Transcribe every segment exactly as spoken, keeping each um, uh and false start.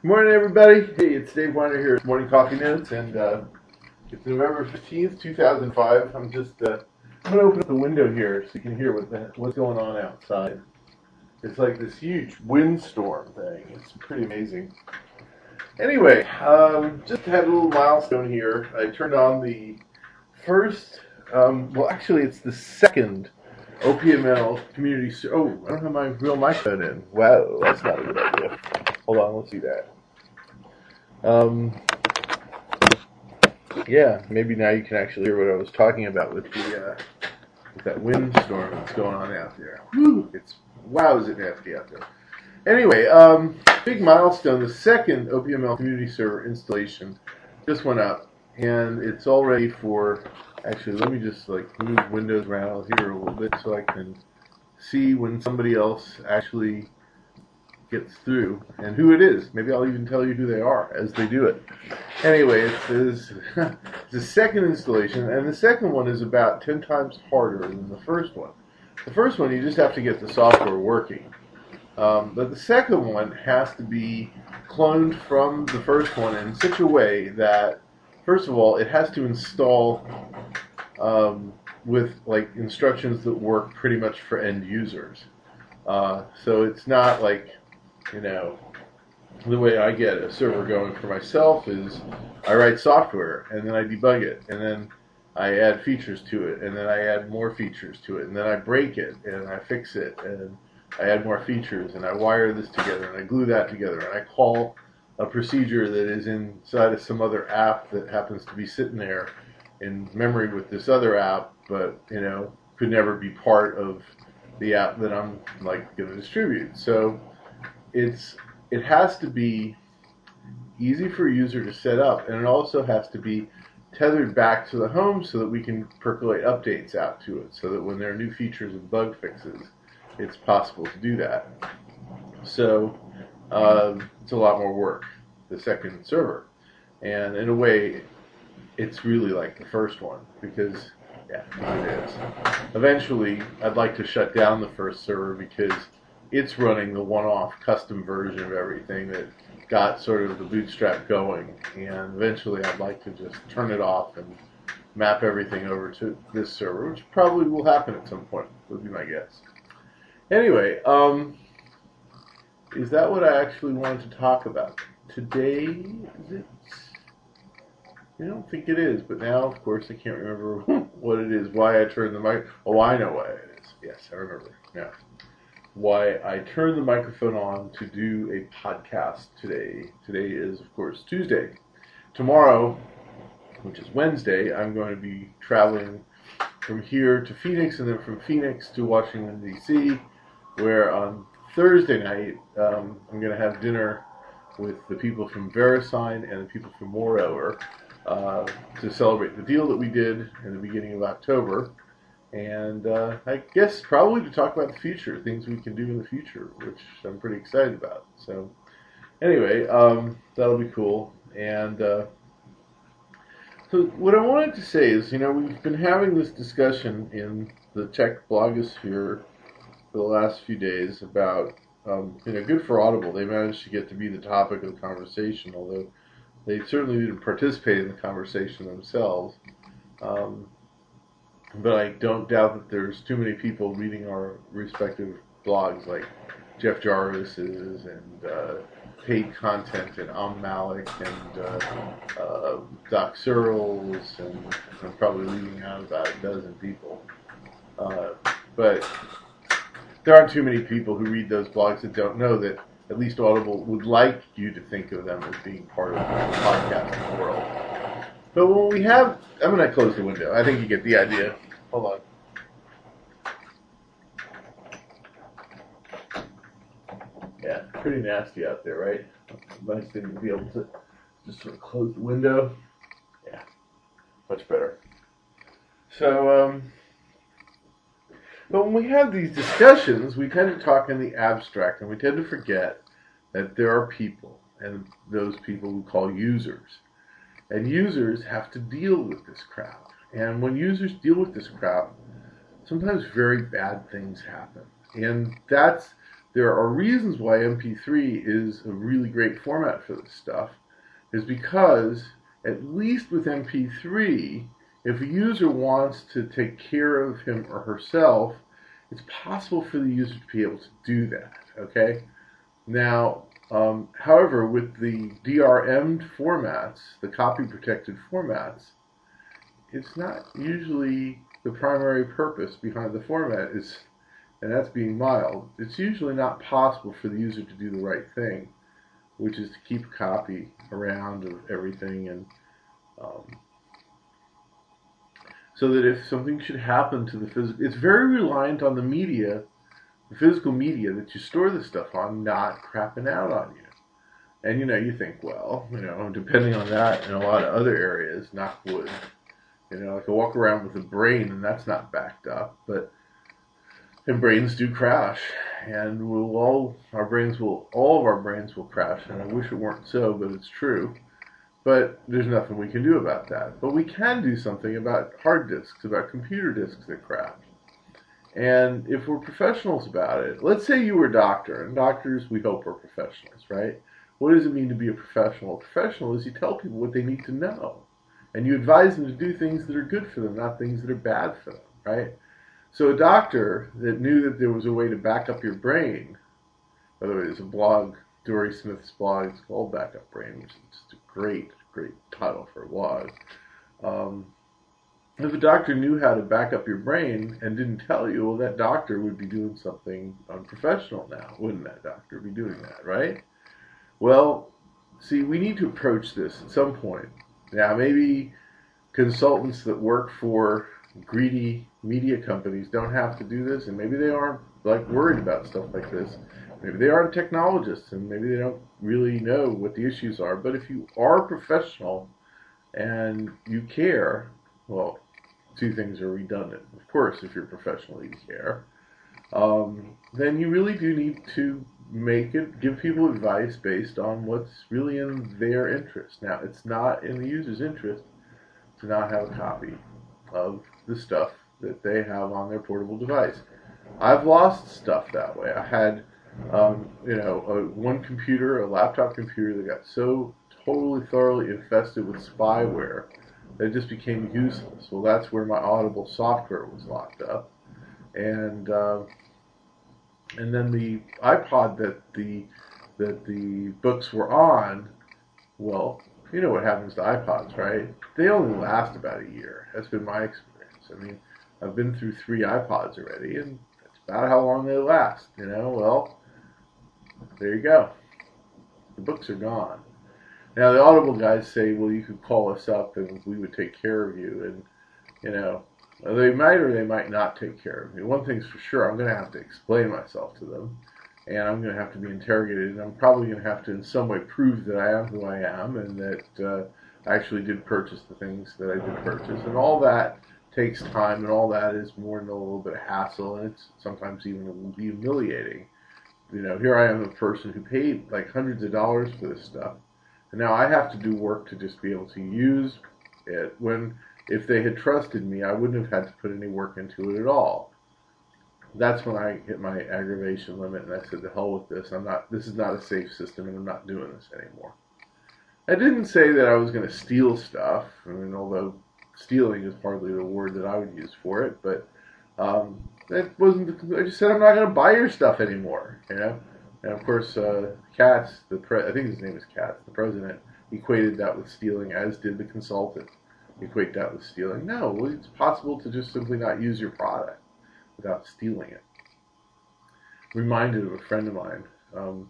Good morning, everybody. Hey, it's Dave Weiner here at Morning Coffee Notes, and uh, it's November fifteenth, two thousand five. I'm just, uh, I'm going to open up the window here so you can hear what the, what's going on outside. It's like this huge windstorm thing. It's pretty amazing. Anyway, um, just had a little milestone here. I turned on the first, um, well, actually, it's the second O P M L community. Oh, I don't have my real microphone in. Wow, that's not a good idea. Hold on, let's see that. Um, yeah, maybe now you can actually hear what I was talking about with the uh, with that windstorm that's going on out there. Whew, it's wow, is it nasty out there. Anyway, um, big milestone. The second O P M L community server installation just went up, and it's all ready for. Actually, let me just like move windows around here a little bit so I can see when somebody else actually gets through and who it is. Maybe I'll even tell you who they are as they do it. Anyway, it's, it's, it's the second installation, and the second one is about ten times harder than the first one. The first one, you just have to get the software working. Um, but the second one has to be cloned from the first one in such a way that, first of all, it has to install um, with like instructions that work pretty much for end users. Uh, so it's not like, you know, the way I get a server going for myself is I write software and then I debug it and then I add features to it and then I add more features to it and then I break it and I fix it and I add more features and I wire this together and I glue that together and I call a procedure that is inside of some other app that happens to be sitting there in memory with this other app, but, you know, could never be part of the app that I'm like going to distribute. So it's it has to be easy for a user to set up, and it also has to be tethered back to the home so that we can percolate updates out to it, so that when there are new features and bug fixes, it's possible to do that. So um, it's a lot more work, the second server, and in a way, it's really like the first one because yeah, it is. Eventually, I'd like to shut down the first server because it's running the one-off custom version of everything that got sort of the bootstrap going, and eventually I'd like to just turn it off and map everything over to this server, which probably will happen at some point, would be my guess. Anyway, um, is that what I actually wanted to talk about today? Is it? I don't think it is, but now, of course, I can't remember what it is, why I turned the mic. Oh, I know why it is. Yes, I remember. Yeah. Why I turned the microphone on to do a podcast today. Today is, of course, Tuesday. Tomorrow, which is Wednesday, I'm going to be traveling from here to Phoenix and then from Phoenix to Washington, D C, where on Thursday night um, I'm going to have dinner with the people from VeriSign and the people from Moreover uh, to celebrate the deal that we did in the beginning of October. And uh, I guess probably to talk about the future, things we can do in the future, which I'm pretty excited about. So anyway, um, that'll be cool. And uh, so what I wanted to say is, you know, we've been having this discussion in the tech blogosphere for the last few days about, um, you know, good for Audible. They managed to get to be the topic of the conversation, although they certainly didn't participate in the conversation themselves. Um, But I don't doubt that there's too many people reading our respective blogs, like Jeff Jarvis's and uh, Paid Content and Am Malik and uh, uh, Doc Searles, and I'm probably leaving out about a dozen people. Uh, but there aren't too many people who read those blogs that don't know that at least Audible would like you to think of them as being part of the podcasting world. But when we have, I'm going to close the window. I think you get the idea. Hold on. Yeah, pretty nasty out there, right? Nice thing to be able to just sort of close the window. Yeah, much better. So, um, but when we have these discussions, we tend to talk in the abstract, and we tend to forget that there are people, and those people we call users. And users have to deal with this crowd. And when users deal with this crowd, sometimes very bad things happen. And that's there are reasons why M P three is a really great format for this stuff, is because, at least with M P three, if a user wants to take care of him or herself, it's possible for the user to be able to do that, okay? Now, um, however, with the D R M'd formats, the copy-protected formats, it's not usually the primary purpose behind the format, is, and that's being mild. It's usually not possible for the user to do the right thing, which is to keep a copy around of everything, and um, so that if something should happen to the physical, it's very reliant on the media, the physical media that you store this stuff on, not crapping out on you. And you know, you think, well, you know, depending on that in a lot of other areas, knock wood, you know, like I walk around with a brain and that's not backed up, but and brains do crash, and we'll all, our brains will, all of our brains will crash, and I wish it weren't so, but it's true. But there's nothing we can do about that. But we can do something about hard disks, about computer disks that crash. And if we're professionals about it, let's say you were a doctor, and doctors, we hope, are professionals, right? What does it mean to be a professional? A professional is you tell people what they need to know, and you advise them to do things that are good for them, not things that are bad for them, right? So a doctor that knew that there was a way to back up your brain, by the way, there's a blog, Dory Smith's blog, it's called Backup Brain, which is just a great, great title for a blog. Um, if a doctor knew how to back up your brain and didn't tell you, well, that doctor would be doing something unprofessional now, wouldn't that doctor be doing that, right? Well, see, we need to approach this at some point. Now, maybe consultants that work for greedy media companies don't have to do this, and maybe they aren't like worried about stuff like this. Maybe they aren't technologists, and maybe they don't really know what the issues are. But if you are professional and you care, well, two things are redundant. Of course, if you're professional, you care. Um, then you really do need to make it, give people advice based on what's really in their interest. Now, it's not in the user's interest to not have a copy of the stuff that they have on their portable device. I've lost stuff that way. I had, um, you know, a, one computer, a laptop computer that got so totally, thoroughly infested with spyware that it just became useless. Well, that's where my Audible software was locked up, and uh, and then the iPod that the that the books were on, well, you know what happens to iPods, right? They only last about a year. That's been my experience. I mean, I've been through three iPods already, and that's about how long they last, you know? Well, there you go. The books are gone. Now, the Audible guys say, well, you could call us up and we would take care of you, and, you know, they might or they might not take care of me. One thing's for sure, I'm going to have to explain myself to them, and I'm going to have to be interrogated, and I'm probably going to have to in some way prove that I am who I am, and that uh, I actually did purchase the things that I did purchase, and all that takes time, and all that is more than a little bit of hassle, and it's sometimes even a little humiliating. You know, here I am, a person who paid like hundreds of dollars for this stuff, and now I have to do work to just be able to use it, when if they had trusted me, I wouldn't have had to put any work into it at all. That's when I hit my aggravation limit, and I said, to hell with this. I'm not, this is not a safe system, and I'm not doing this anymore. I didn't say that I was going to steal stuff. I mean, although stealing is hardly the word that I would use for it, but um, that wasn't. The, I just said I'm not going to buy your stuff anymore, you know. And of course, uh, Katz, the pre- I think his name is Katz, the president, equated that with stealing, as did the consultant. Equate that with stealing. No, it's possible to just simply not use your product without stealing it. Reminded of a friend of mine. Um,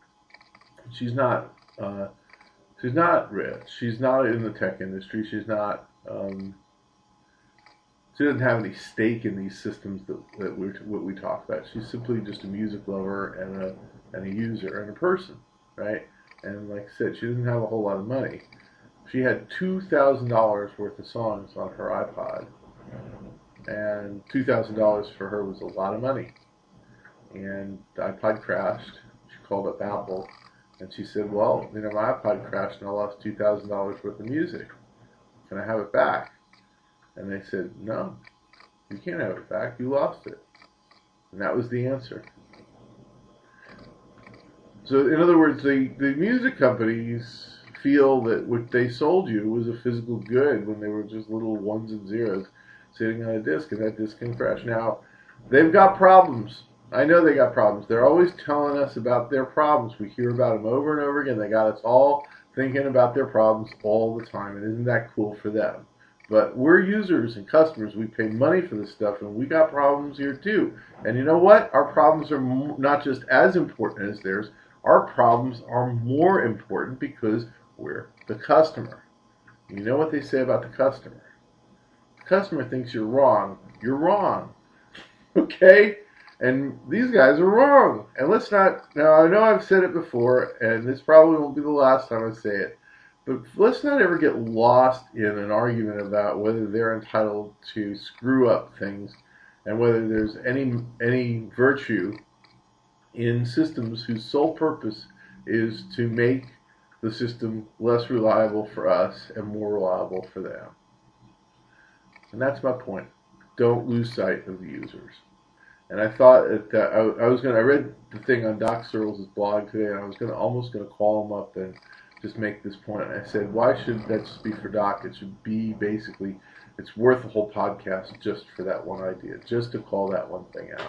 she's not. Uh, she's not rich. She's not in the tech industry. She's not. Um, she doesn't have any stake in these systems that, that we what we talk about. She's simply just a music lover and a and a user and a person, right? And like I said, she doesn't have a whole lot of money. She had two thousand dollars worth of songs on her iPod, and two thousand dollars for her was a lot of money. And the iPod crashed. She called up Apple, and she said, well, you know, my iPod crashed and I lost two thousand dollars worth of music. Can I have it back? And they said, no, you can't have it back. You lost it. And that was the answer. So in other words, the, the music companies feel that what they sold you was a physical good when they were just little ones and zeros sitting on a disc, and that disc can crash. Now, they've got problems. I know they got problems. They're always telling us about their problems. We hear about them over and over again. They got us all thinking about their problems all the time, and isn't that cool for them? But we're users and customers. We pay money for this stuff, and we got problems here too. And you know what? Our problems are not just as important as theirs. Our problems are more important because we're the customer. You know what they say about the customer? The customer thinks you're wrong. You're wrong. Okay? And these guys are wrong. And let's not, now I know I've said it before, and this probably won't be the last time I say it, but let's not ever get lost in an argument about whether they're entitled to screw up things and whether there's any any virtue in systems whose sole purpose is to make the system less reliable for us and more reliable for them. And that's my point. Don't lose sight of the users. And I thought that I, I was going to, I read the thing on Doc Searles' blog today, and I was going to almost going to call him up and just make this point. And I said, why should that just be for Doc? It should be basically, it's worth a whole podcast just for that one idea, just to call that one thing out.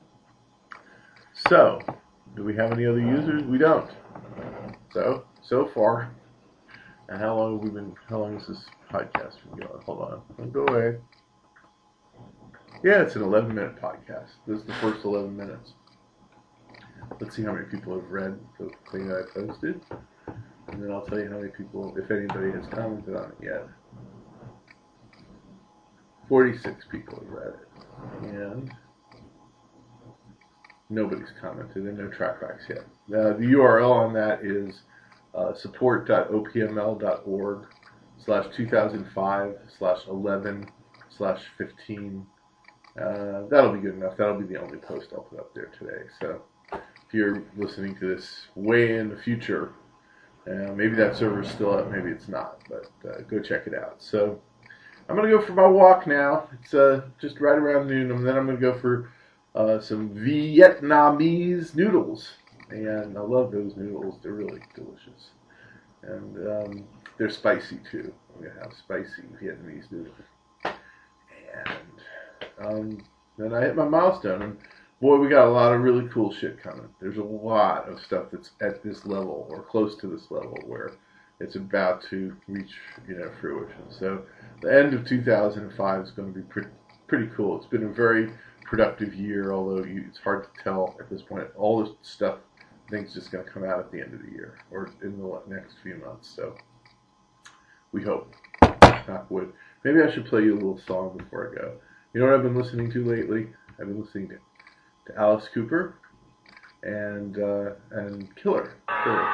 So, do we have any other users? We don't. So, so far, and how long have we been, how long has this podcast been going? Hold on, don't go away. Yeah, it's an eleven minute podcast. This is the first eleven minutes. Let's see how many people have read the thing that I posted. And then I'll tell you how many people, if anybody has commented on it yet. forty-six people have read it. And nobody's commented, and no trackbacks yet. Uh, the U R L on that is uh, support dot o p m l dot org slash two thousand five slash eleven slash fifteen. Uh, that'll be good enough. That'll be the only post I'll put up there today. So if you're listening to this way in the future, uh, maybe that server's still up, maybe it's not, but uh, go check it out. So I'm going to go for my walk now. It's uh, just right around noon, and then I'm going to go for uh, some Vietnamese noodles. And I love those noodles. They're really delicious. And um, they're spicy, too. I'm going to have spicy Vietnamese noodles. And Um, then I hit my milestone, and boy, we got a lot of really cool shit coming. There's a lot of stuff that's at this level or close to this level where it's about to reach, you know, fruition. So the end of two thousand five is going to be pretty, pretty cool. It's been a very productive year, although you, it's hard to tell at this point. All this stuff, I think, is just going to come out at the end of the year or in the next few months. So we hope. Knock wood. Maybe I should play you a little song before I go. You know what I've been listening to lately? I've been listening to, to Alice Cooper and uh, and Killer. Killer.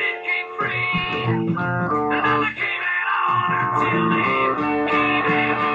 Nothing came free, and nothing came at all until it came at all.